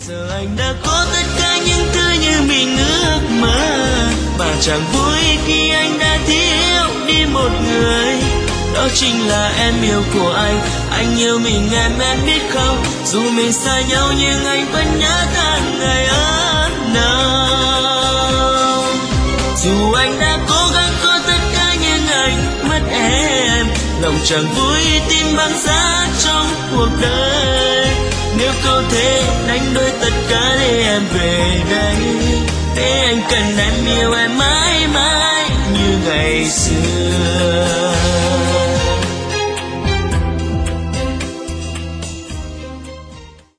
Giờ anh đã có tất cả những thứ như mình ước mơ, và chẳng vui khi anh đã thiếu đi một người. Đó chính là em yêu của anh yêu mình em biết không? Dù mình xa nhau nhưng anh vẫn nhớ tháng ngày ấm nồng. Dù anh đã cố gắng có tất cả nhưng anh mất em, lòng chẳng vui tim băng giá trong cuộc đời. Nếu có thể đánh đổi tất cả để em về đây, để anh cần em yêu em mãi mãi như ngày xưa.